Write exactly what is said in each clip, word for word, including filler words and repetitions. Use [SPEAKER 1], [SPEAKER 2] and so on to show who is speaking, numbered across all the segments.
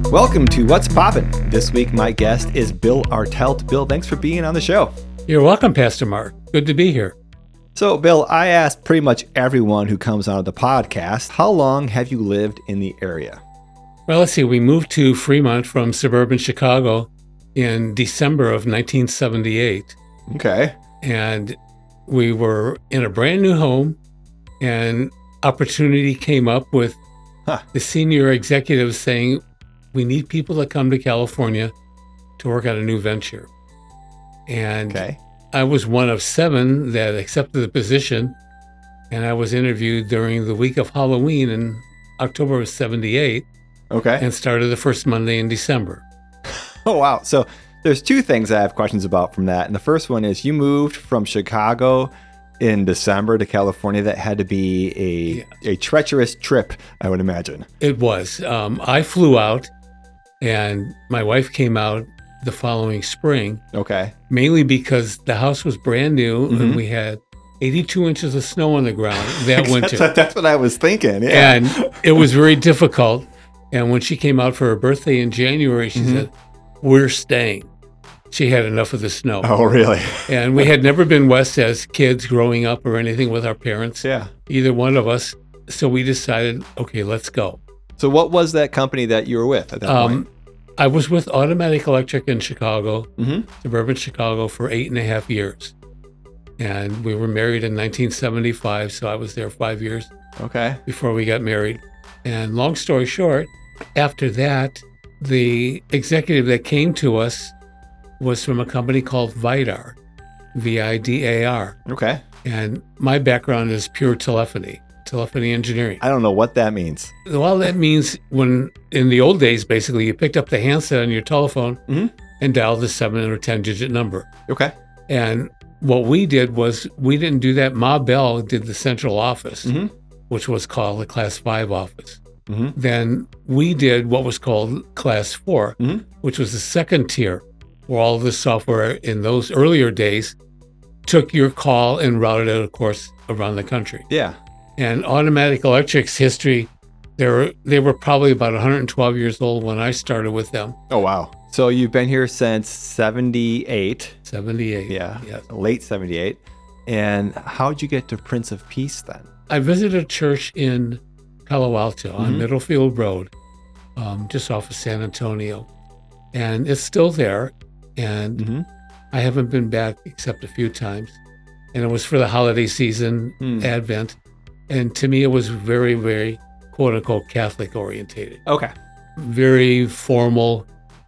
[SPEAKER 1] Welcome to What's Poppin'. This week, my guest is Bill Artelt. Bill, thanks for being on the show.
[SPEAKER 2] You're welcome, Pastor Mark. Good to be here.
[SPEAKER 1] So, Bill, I asked pretty much everyone who comes on the podcast, how long have you lived in the area?
[SPEAKER 2] Well, let's see. We moved to Fremont from suburban Chicago in December of nineteen seventy-eight.
[SPEAKER 1] Okay.
[SPEAKER 2] And we were in a brand new home, and opportunity came up with
[SPEAKER 1] Huh.
[SPEAKER 2] the senior executives saying, we need people to come to California to work on a new venture. And
[SPEAKER 1] Okay.
[SPEAKER 2] I was one of seven that accepted the position, and I was interviewed during the week of Halloween in October of seventy-eight
[SPEAKER 1] Okay.
[SPEAKER 2] and started the first Monday in December.
[SPEAKER 1] Oh, wow. So there's two things I have questions about from that. And the first one is you moved from Chicago in December to California. That had to be a, a treacherous trip, I would imagine.
[SPEAKER 2] It was. Um, I flew out, and my wife came out the following spring,
[SPEAKER 1] Okay.
[SPEAKER 2] mainly because the house was brand new
[SPEAKER 1] Mhm.
[SPEAKER 2] and we had eighty-two inches of snow on the ground that winter.
[SPEAKER 1] That's, that's what I was thinking. Yeah.
[SPEAKER 2] And it was very difficult. And when she came out for her birthday in January, she
[SPEAKER 1] Mhm.
[SPEAKER 2] said, we're staying. She had enough of the snow.
[SPEAKER 1] Oh, really?
[SPEAKER 2] And we had never been west as kids growing up or anything with our parents,
[SPEAKER 1] Yeah.
[SPEAKER 2] either one of us. So we decided, okay, let's go.
[SPEAKER 1] So what was that company that you were with at that
[SPEAKER 2] Um, I was with Automatic Electric in Chicago,
[SPEAKER 1] point? Mm-hmm.
[SPEAKER 2] suburban Chicago, for eight and a half years. And we were married in nineteen seventy-five, so I was there five years
[SPEAKER 1] Okay.
[SPEAKER 2] before we got married. And long story short, after that, the executive that came to us was from a company called Vidar, V I D A R.
[SPEAKER 1] Okay.
[SPEAKER 2] And my background is pure telephony, telephony engineering.
[SPEAKER 1] I don't know what that means.
[SPEAKER 2] Well, that means when in the old days, basically, you picked up the handset on your telephone
[SPEAKER 1] Mhm.
[SPEAKER 2] and dialed the seven or ten digit number.
[SPEAKER 1] Okay.
[SPEAKER 2] And what we did was we didn't do that. Ma Bell did the central office,
[SPEAKER 1] Mm-hmm.
[SPEAKER 2] which was called the class five office.
[SPEAKER 1] Mm-hmm.
[SPEAKER 2] Then we did what was called class four,
[SPEAKER 1] Mhm.
[SPEAKER 2] which was the second tier, where all of the software in those earlier days took your call and routed it, of course, around the country.
[SPEAKER 1] Yeah.
[SPEAKER 2] And Automatic Electric's history, they were, they were probably about one hundred twelve years old when I started with them,
[SPEAKER 1] Oh, wow. So you've been here since seventy-eight.
[SPEAKER 2] seventy-eight.
[SPEAKER 1] Yeah.
[SPEAKER 2] Yes.
[SPEAKER 1] Late seventy-eight. And how'd you get to Prince of Peace then?
[SPEAKER 2] I visited a church in Palo Alto on
[SPEAKER 1] Mhm.
[SPEAKER 2] Middlefield Road, um, just off of San Antonio. And it's still there. And
[SPEAKER 1] Mm-hmm.
[SPEAKER 2] I haven't been back except a few times. And it was for the holiday season,
[SPEAKER 1] Hmm.
[SPEAKER 2] Advent. And to me, it was very, very quote unquote Catholic orientated,
[SPEAKER 1] Okay.
[SPEAKER 2] very formal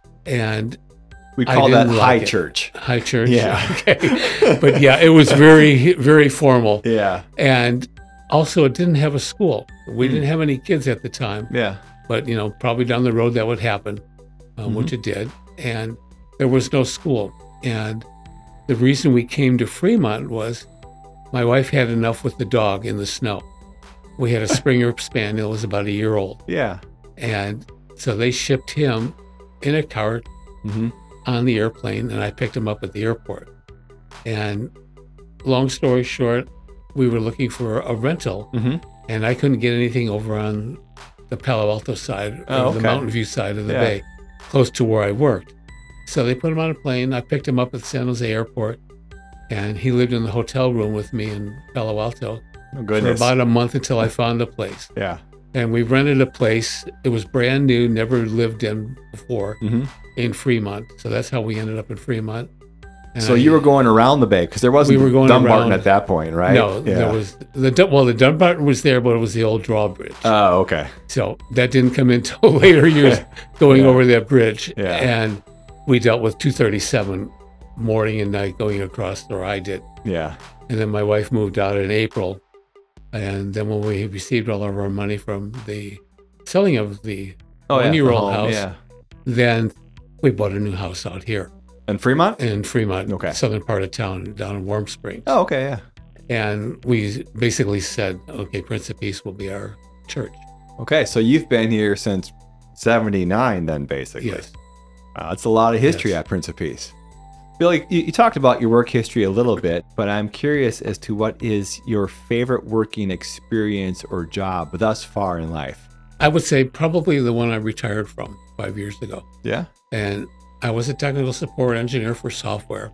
[SPEAKER 2] and
[SPEAKER 1] We
[SPEAKER 2] I
[SPEAKER 1] call that
[SPEAKER 2] didn't
[SPEAKER 1] high
[SPEAKER 2] like it.
[SPEAKER 1] church.
[SPEAKER 2] high church.
[SPEAKER 1] Yeah.
[SPEAKER 2] Okay. But yeah, it was very, very formal.
[SPEAKER 1] Yeah.
[SPEAKER 2] And also, it didn't have a school. We
[SPEAKER 1] Hmm.
[SPEAKER 2] didn't have any kids at the time,
[SPEAKER 1] Yeah.
[SPEAKER 2] but you know, probably down the road that would happen, um,
[SPEAKER 1] Mhm.
[SPEAKER 2] which it did. And there was no school. And the reason we came to Fremont was my wife had enough with the dog in the snow. We had a Springer Spaniel, was about a year old.
[SPEAKER 1] Yeah.
[SPEAKER 2] And so they shipped him in a cart
[SPEAKER 1] Mm-hmm.
[SPEAKER 2] on the airplane, and I picked him up at the airport. And long story short, we were looking for a rental,
[SPEAKER 1] Mm-hmm.
[SPEAKER 2] and I couldn't get anything over on the Palo Alto side,
[SPEAKER 1] Oh,
[SPEAKER 2] or the
[SPEAKER 1] okay.
[SPEAKER 2] Mountain View side of the
[SPEAKER 1] Yeah.
[SPEAKER 2] bay, close to where I worked. So they put him on a plane. I picked him up at the San Jose airport, and he lived in the hotel room with me in Palo Alto
[SPEAKER 1] Oh,
[SPEAKER 2] for
[SPEAKER 1] goodness.
[SPEAKER 2] about a month until I found a place.
[SPEAKER 1] Yeah.
[SPEAKER 2] And we rented a place. It was brand new, never lived in before,
[SPEAKER 1] Mm-hmm.
[SPEAKER 2] in Fremont. So that's how we ended up in Fremont. And
[SPEAKER 1] So
[SPEAKER 2] I-
[SPEAKER 1] you were going around the bay because there wasn't
[SPEAKER 2] We were going
[SPEAKER 1] Dumbarton
[SPEAKER 2] around-
[SPEAKER 1] at that point, right?
[SPEAKER 2] No,
[SPEAKER 1] Yeah.
[SPEAKER 2] there was the Dun- well, the Dunbarton was there, but it was the old drawbridge.
[SPEAKER 1] Oh, okay.
[SPEAKER 2] So that didn't come until later years, going
[SPEAKER 1] Yeah.
[SPEAKER 2] over that bridge.
[SPEAKER 1] Yeah.
[SPEAKER 2] And we dealt with two thirty-seven morning and night going across, or I did.
[SPEAKER 1] Yeah.
[SPEAKER 2] And then my wife moved out in April. And then when we received all of our money from the selling of the
[SPEAKER 1] Oh, yeah.
[SPEAKER 2] one-year-old
[SPEAKER 1] the home,
[SPEAKER 2] house,
[SPEAKER 1] Yeah.
[SPEAKER 2] then we bought a new house out here
[SPEAKER 1] And Fremont?
[SPEAKER 2] in Fremont,
[SPEAKER 1] Okay.
[SPEAKER 2] southern part of town, down in Warm Springs.
[SPEAKER 1] Oh, okay. Yeah.
[SPEAKER 2] And we basically said, okay, Prince of Peace will be our church.
[SPEAKER 1] Okay. So you've been here since seventy-nine then, basically.
[SPEAKER 2] Yes.
[SPEAKER 1] Wow, that's a lot of history
[SPEAKER 2] Yes.
[SPEAKER 1] at Prince of Peace. Billy, you, you talked about your work history a little bit, but I'm curious as to what is your favorite working experience or job thus far in life?
[SPEAKER 2] I would say probably the one I retired from five years ago.
[SPEAKER 1] Yeah.
[SPEAKER 2] And I was a technical support engineer for software.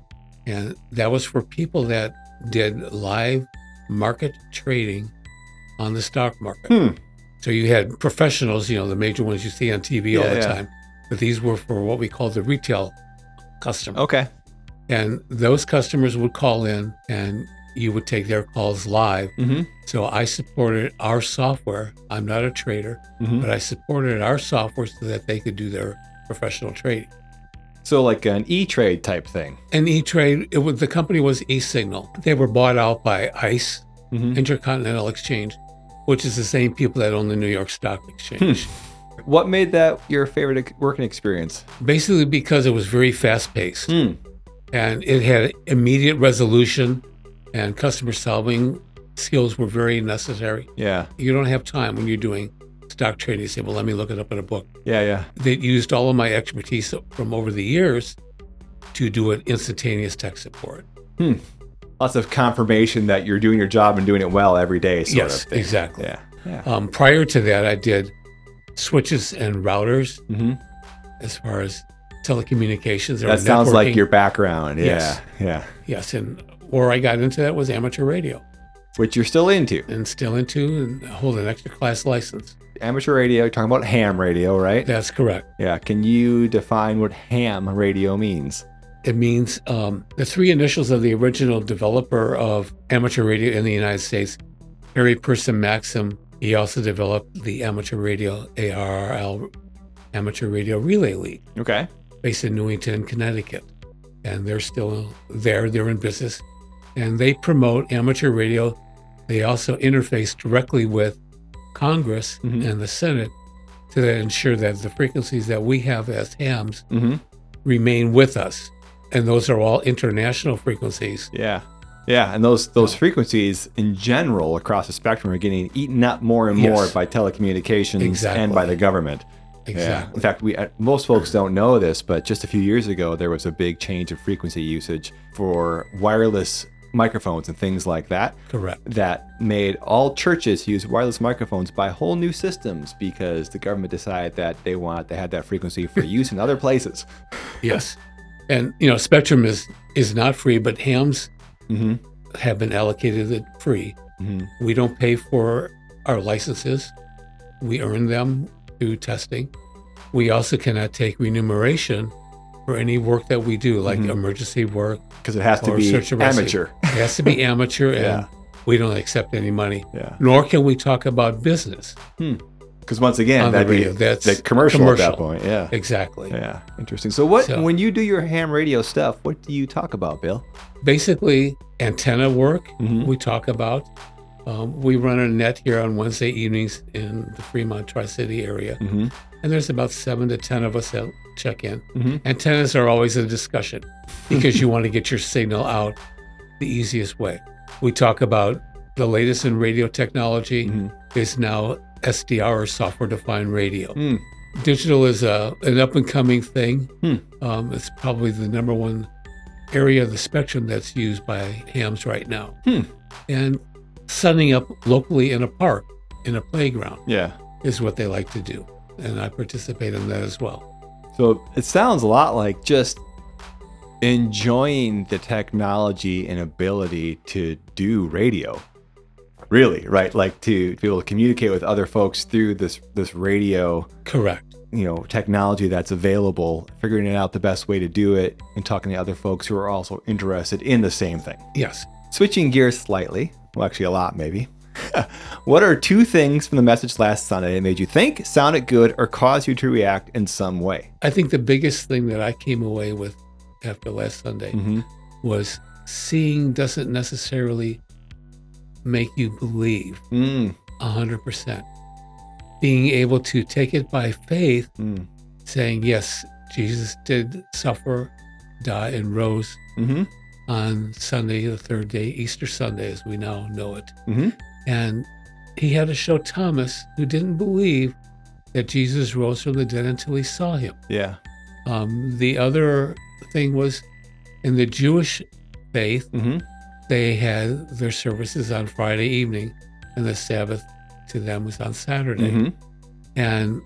[SPEAKER 2] And that was for people that did live market trading on the stock market.
[SPEAKER 1] Hmm.
[SPEAKER 2] So you had professionals, you know, the major ones you see on T V all
[SPEAKER 1] Yeah,
[SPEAKER 2] the
[SPEAKER 1] yeah.
[SPEAKER 2] time. But these were for what we call the retail customer.
[SPEAKER 1] Okay.
[SPEAKER 2] And those customers would call in and you would take their calls live.
[SPEAKER 1] Mm-hmm.
[SPEAKER 2] So I supported our software. I'm not a trader,
[SPEAKER 1] Mm-hmm.
[SPEAKER 2] but I supported our software so that they could do their professional trading.
[SPEAKER 1] So like an E-Trade type thing.
[SPEAKER 2] And E-Trade, it was, the company was eSignal. They were bought out by ICE,
[SPEAKER 1] Mm-hmm.
[SPEAKER 2] Intercontinental Exchange, which is the same people that own the New York Stock Exchange.
[SPEAKER 1] What made that your favorite ex- working experience?
[SPEAKER 2] Basically because it was very fast-paced.
[SPEAKER 1] Hmm.
[SPEAKER 2] And it had immediate resolution, and customer solving skills were very necessary.
[SPEAKER 1] Yeah.
[SPEAKER 2] You don't have time when you're doing stock trading. You say, well, let me look it up in a book.
[SPEAKER 1] Yeah, yeah.
[SPEAKER 2] They used all of my expertise from over the years to do it instantaneous tech support.
[SPEAKER 1] Hmm. Lots of confirmation that you're doing your job and doing it well every day, sort
[SPEAKER 2] Yes,
[SPEAKER 1] of thing.
[SPEAKER 2] exactly.
[SPEAKER 1] Yeah. Yeah.
[SPEAKER 2] Um, prior to that, I did switches and routers
[SPEAKER 1] Mm-hmm.
[SPEAKER 2] as far as telecommunications. or
[SPEAKER 1] That sounds like
[SPEAKER 2] networking.
[SPEAKER 1] your background. Yeah.
[SPEAKER 2] Yes.
[SPEAKER 1] Yeah.
[SPEAKER 2] Yes, and where I got into that was amateur radio,
[SPEAKER 1] Which you're still into.
[SPEAKER 2] and still into and hold an extra class license.
[SPEAKER 1] Amateur radio, you're talking about ham radio, right?
[SPEAKER 2] That's correct.
[SPEAKER 1] Yeah. Can you define what ham radio means?
[SPEAKER 2] It means um, the three initials of the original developer of amateur radio in the United States, Harry Person Maxim. He also developed the amateur radio, A R R L, Amateur Radio Relay League,
[SPEAKER 1] Okay.
[SPEAKER 2] based in Newington, Connecticut. And they're still there, they're in business. And they promote amateur radio. They also interface directly with Congress
[SPEAKER 1] Mhm.
[SPEAKER 2] and the Senate to ensure that the frequencies that we have as hams
[SPEAKER 1] Mm-hmm.
[SPEAKER 2] remain with us. And those are all international frequencies.
[SPEAKER 1] Yeah. Yeah. And those those frequencies in general across the spectrum are getting eaten up more and more
[SPEAKER 2] Yes.
[SPEAKER 1] by telecommunications
[SPEAKER 2] Exactly.
[SPEAKER 1] and by the government. Yeah.
[SPEAKER 2] Exactly.
[SPEAKER 1] In fact, we uh, most folks don't know this, but just a few years ago, there was a big change of frequency usage for wireless microphones and things like that.
[SPEAKER 2] Correct.
[SPEAKER 1] That made all churches use wireless microphones by whole new systems because the government decided that they want they had that frequency for use in other places.
[SPEAKER 2] Yes. And, you know, Spectrum is, is not free, but hams
[SPEAKER 1] Mm-hmm.
[SPEAKER 2] have been allocated it free.
[SPEAKER 1] Mm-hmm.
[SPEAKER 2] We don't pay for our licenses. We earn them through testing. We also cannot take remuneration for any work that we do, like
[SPEAKER 1] Mhm.
[SPEAKER 2] emergency work.
[SPEAKER 1] Because it has to
[SPEAKER 2] Or
[SPEAKER 1] be
[SPEAKER 2] search and rescue.
[SPEAKER 1] amateur.
[SPEAKER 2] It has to be amateur, and
[SPEAKER 1] Yeah.
[SPEAKER 2] we don't accept any money.
[SPEAKER 1] Yeah.
[SPEAKER 2] Nor can we talk about business
[SPEAKER 1] Because once again,
[SPEAKER 2] on the
[SPEAKER 1] that'd be
[SPEAKER 2] radio. That's
[SPEAKER 1] the commercial, at that point. Yeah.
[SPEAKER 2] Exactly.
[SPEAKER 1] Yeah. Interesting. So what
[SPEAKER 2] So-
[SPEAKER 1] when you do your ham radio stuff, what do you talk about, Bill?
[SPEAKER 2] Basically, antenna work
[SPEAKER 1] Mhm.
[SPEAKER 2] we talk about. Um, we run a net here on Wednesday evenings in the Fremont Tri-City area.
[SPEAKER 1] Mm-hmm.
[SPEAKER 2] And there's about seven to ten of us that check in.
[SPEAKER 1] Mhm.
[SPEAKER 2] Antennas are always a discussion because you want to get your signal out the easiest way. We talk about the latest in radio technology
[SPEAKER 1] Mhm.
[SPEAKER 2] is now S D R, or software-defined radio.
[SPEAKER 1] Mm.
[SPEAKER 2] Digital is a, an up-and-coming thing.
[SPEAKER 1] Hmm.
[SPEAKER 2] Um, it's probably the number one area of the spectrum that's used by hams right now.
[SPEAKER 1] Hmm.
[SPEAKER 2] And setting up locally in a park, in a playground,
[SPEAKER 1] Yeah.
[SPEAKER 2] is what they like to do. And I participate in that as well.
[SPEAKER 1] So it sounds a lot like just enjoying the technology and ability to do radio. Really, right? Like to be able to communicate with other folks through this this radio,
[SPEAKER 2] Correct.
[SPEAKER 1] you know, technology that's available, figuring out the best way to do it, and talking to other folks who are also interested in the same thing.
[SPEAKER 2] Yes.
[SPEAKER 1] Switching gears slightly, well, actually a lot maybe. What are two things from the message last Sunday that made you think, sounded good, or caused you to react in some way?
[SPEAKER 2] I think the biggest thing that I came away with after last Sunday
[SPEAKER 1] Mm-hmm.
[SPEAKER 2] was seeing doesn't necessarily make you believe
[SPEAKER 1] Mm,
[SPEAKER 2] one hundred percent. Being able to take it by faith,
[SPEAKER 1] mm,
[SPEAKER 2] saying, yes, Jesus did suffer, die, and rose
[SPEAKER 1] mm-hmm,
[SPEAKER 2] on Sunday, the third day, Easter Sunday, as we now know it.
[SPEAKER 1] mm-hmm.
[SPEAKER 2] And he had to show Thomas, who didn't believe that Jesus rose from the dead until he saw him.
[SPEAKER 1] Yeah.
[SPEAKER 2] Um, the other thing was in the Jewish faith,
[SPEAKER 1] Mm-hmm.
[SPEAKER 2] they had their services on Friday evening, and the Sabbath to them was on Saturday.
[SPEAKER 1] Mm-hmm.
[SPEAKER 2] And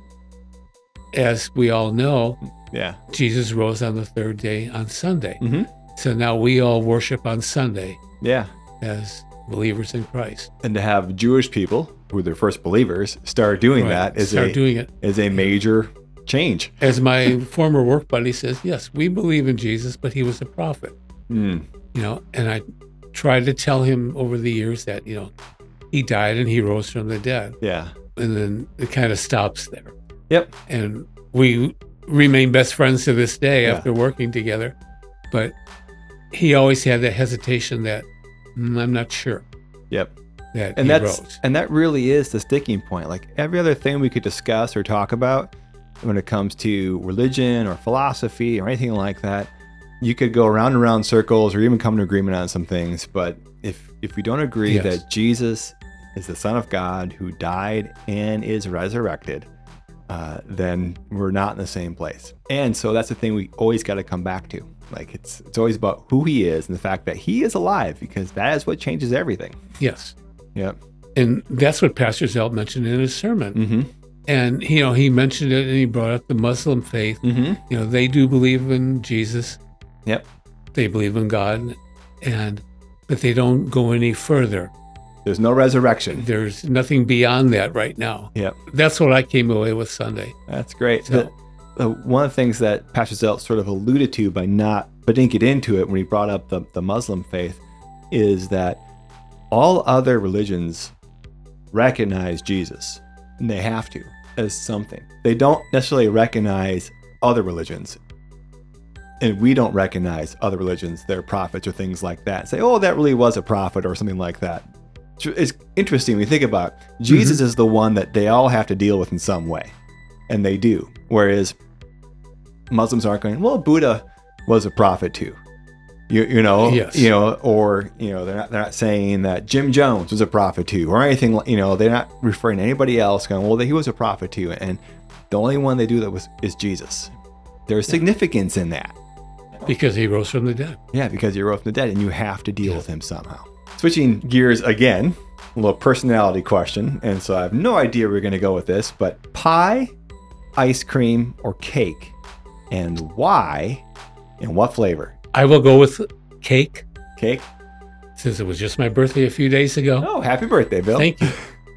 [SPEAKER 2] as we all know,
[SPEAKER 1] Yeah.
[SPEAKER 2] Jesus rose on the third day on Sunday.
[SPEAKER 1] Mm-hmm.
[SPEAKER 2] So now we all worship on Sunday
[SPEAKER 1] Yeah.
[SPEAKER 2] as believers in Christ.
[SPEAKER 1] And to have Jewish people, who are their first believers, start doing
[SPEAKER 2] Right.
[SPEAKER 1] that is
[SPEAKER 2] Start
[SPEAKER 1] a
[SPEAKER 2] doing it.
[SPEAKER 1] is a major change.
[SPEAKER 2] As my former work buddy says, yes, we believe in Jesus, but he was a prophet.
[SPEAKER 1] Mm.
[SPEAKER 2] You know, and I tried to tell him over the years that, you know, he died and he rose from the dead.
[SPEAKER 1] Yeah.
[SPEAKER 2] And then it kind of stops there.
[SPEAKER 1] Yep.
[SPEAKER 2] And we remain best friends to this day
[SPEAKER 1] Yeah.
[SPEAKER 2] after working together. But he always had that hesitation that "Mm, I'm not sure
[SPEAKER 1] Yep.
[SPEAKER 2] that
[SPEAKER 1] And
[SPEAKER 2] he
[SPEAKER 1] that's
[SPEAKER 2] rose.
[SPEAKER 1] and that really is the sticking point. Like every other thing we could discuss or talk about when it comes to religion or philosophy or anything like that, you could go around and around circles or even come to agreement on some things. But if if we don't agree
[SPEAKER 2] Yes.
[SPEAKER 1] that Jesus is the Son of God who died and is resurrected, uh, then we're not in the same place. And so that's the thing we always got to come back to. Like it's it's always about who he is and the fact that he is alive, because that is what changes everything.
[SPEAKER 2] Yes.
[SPEAKER 1] Yep.
[SPEAKER 2] And that's what Pastor Zelt mentioned in his sermon.
[SPEAKER 1] Mm-hmm.
[SPEAKER 2] And, you know, he mentioned it and he brought up the Muslim faith.
[SPEAKER 1] Mm-hmm.
[SPEAKER 2] You know, they do believe in Jesus.
[SPEAKER 1] Yep.
[SPEAKER 2] They believe in God. And, but they don't go any further.
[SPEAKER 1] There's no resurrection.
[SPEAKER 2] There's nothing beyond that right now.
[SPEAKER 1] Yep.
[SPEAKER 2] That's what I came away with Sunday.
[SPEAKER 1] That's great.
[SPEAKER 2] So-
[SPEAKER 1] The- the- one of the things that Pastor Zelt sort of alluded to by not, but didn't get into it when he brought up the, the Muslim faith, is that all other religions recognize Jesus, and they have to, as something. They don't necessarily recognize other religions. And we don't recognize other religions, their prophets or things like that. Say, oh, that really was a prophet or something like that. It's interesting when you think about it. Jesus is the one that they all have to deal with in some way. And they do. Whereas Muslims aren't going, well, Buddha was a prophet too. You, you know,
[SPEAKER 2] Yes.
[SPEAKER 1] you know, or, you know, they're not, they're not saying that Jim Jones was a prophet too or anything, you know, they're not referring to anybody else going, well, he was a prophet too. And the only one they do that was is Jesus. There's significance in that.
[SPEAKER 2] Because he rose from the dead.
[SPEAKER 1] Yeah, because he rose from the dead and you have to deal with him somehow. Switching gears again, a little personality question. And so I have no idea where we're going to go with this, but pie, ice cream, or cake, and why, and what flavor?
[SPEAKER 2] I will go with cake,
[SPEAKER 1] Cake?
[SPEAKER 2] since it was just my birthday a few days ago.
[SPEAKER 1] Oh, happy birthday, Bill.
[SPEAKER 2] Thank you.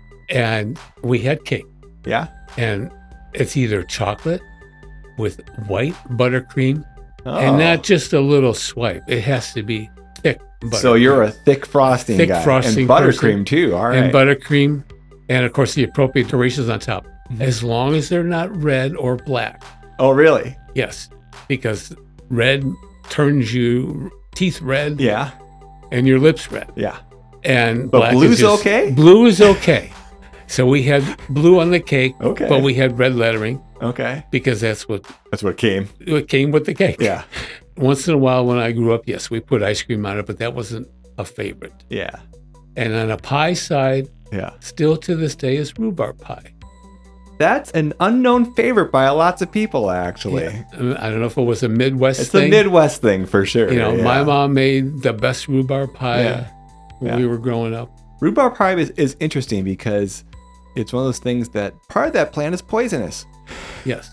[SPEAKER 2] And we had cake.
[SPEAKER 1] Yeah?
[SPEAKER 2] And it's either chocolate with white buttercream
[SPEAKER 1] Oh.
[SPEAKER 2] and not just a little swipe. It has to be thick buttercream.
[SPEAKER 1] So you're a thick frosting
[SPEAKER 2] Thick
[SPEAKER 1] guy.
[SPEAKER 2] frosting
[SPEAKER 1] and buttercream
[SPEAKER 2] person.
[SPEAKER 1] too. All right.
[SPEAKER 2] And buttercream. And of course, the appropriate durations on top.
[SPEAKER 1] Mhm.
[SPEAKER 2] As long as they're not red or black.
[SPEAKER 1] Oh, really?
[SPEAKER 2] Yes. Because red turns you teeth red
[SPEAKER 1] Yeah.
[SPEAKER 2] and your lips red.
[SPEAKER 1] Yeah.
[SPEAKER 2] And
[SPEAKER 1] But
[SPEAKER 2] black is
[SPEAKER 1] blue's
[SPEAKER 2] just-
[SPEAKER 1] okay?
[SPEAKER 2] Blue is okay. So we had blue on the cake,
[SPEAKER 1] Okay.
[SPEAKER 2] but we had red lettering
[SPEAKER 1] Okay.
[SPEAKER 2] because that's what,
[SPEAKER 1] That's what came.
[SPEAKER 2] what came with the cake.
[SPEAKER 1] Yeah.
[SPEAKER 2] Once in a while when I grew up, yes, we put ice cream on it, but that wasn't a favorite.
[SPEAKER 1] Yeah.
[SPEAKER 2] And on a pie side,
[SPEAKER 1] Yeah.
[SPEAKER 2] still to this day, is rhubarb pie.
[SPEAKER 1] That's an unknown favorite by lots of people, actually.
[SPEAKER 2] Yeah. I don't know if it was a Midwest
[SPEAKER 1] It's
[SPEAKER 2] thing.
[SPEAKER 1] a Midwest thing for sure.
[SPEAKER 2] You know,
[SPEAKER 1] yeah.
[SPEAKER 2] my mom made the best rhubarb pie
[SPEAKER 1] Yeah.
[SPEAKER 2] when
[SPEAKER 1] Yeah.
[SPEAKER 2] we were growing up.
[SPEAKER 1] Rhubarb pie is, is interesting because it's one of those things that part of that plant is poisonous,
[SPEAKER 2] Yes.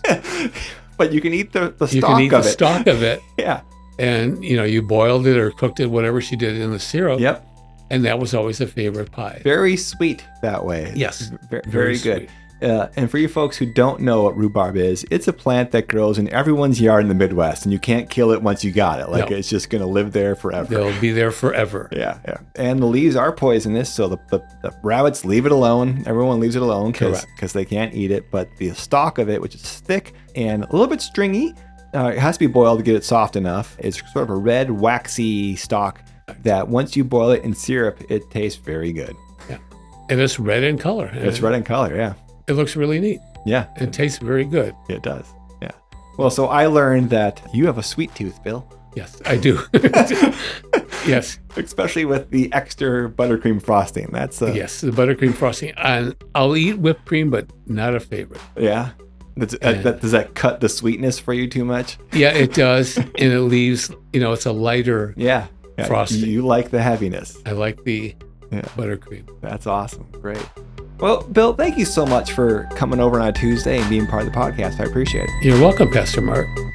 [SPEAKER 1] but you can eat the, the
[SPEAKER 2] You
[SPEAKER 1] stalk
[SPEAKER 2] can eat
[SPEAKER 1] of
[SPEAKER 2] the
[SPEAKER 1] it.
[SPEAKER 2] stalk of it,
[SPEAKER 1] Yeah.
[SPEAKER 2] and you know, you boiled it or cooked it, whatever she did in the syrup.
[SPEAKER 1] Yep.
[SPEAKER 2] And that was always a favorite pie.
[SPEAKER 1] Very sweet that way.
[SPEAKER 2] Yes.
[SPEAKER 1] Very,
[SPEAKER 2] Very
[SPEAKER 1] very good.
[SPEAKER 2] sweet.
[SPEAKER 1] Uh, and for you folks who don't know what rhubarb is, it's a plant that grows in everyone's yard in the Midwest, and you can't kill it once you got it. Like
[SPEAKER 2] No.
[SPEAKER 1] it's just going to live there forever.
[SPEAKER 2] They'll be there forever.
[SPEAKER 1] Yeah, yeah. And the leaves are poisonous, so the, the, the rabbits leave it alone. Everyone leaves it alone because
[SPEAKER 2] Correct.
[SPEAKER 1] they can't eat it. But the stalk of it, which is thick and a little bit stringy, uh, it has to be boiled to get it soft enough. It's sort of a red, waxy stalk that once you boil it in syrup, it tastes very good.
[SPEAKER 2] And it's red in color.
[SPEAKER 1] It's red in color, yeah.
[SPEAKER 2] It looks really neat.
[SPEAKER 1] Yeah,
[SPEAKER 2] It tastes very good.
[SPEAKER 1] it does. Yeah. Well, so I learned that you have a sweet tooth, Bill,
[SPEAKER 2] Yes, I do. Yes,
[SPEAKER 1] especially with the extra buttercream frosting. That's uh,
[SPEAKER 2] yes, the buttercream frosting. And I'll eat whipped cream, but not a favorite.
[SPEAKER 1] yeah. That's,
[SPEAKER 2] And-
[SPEAKER 1] uh, that, does that cut the sweetness for you too much?
[SPEAKER 2] Yeah, it does. And it leaves, you know, it's a lighter.
[SPEAKER 1] Yeah. yeah.
[SPEAKER 2] Frosting.
[SPEAKER 1] You like the heaviness.
[SPEAKER 2] I like the
[SPEAKER 1] Yeah.
[SPEAKER 2] buttercream.
[SPEAKER 1] That's awesome. Great. Well, Bill, thank you so much for coming over on a Tuesday and being part of the podcast. I appreciate it.
[SPEAKER 2] You're welcome, Pastor Mark.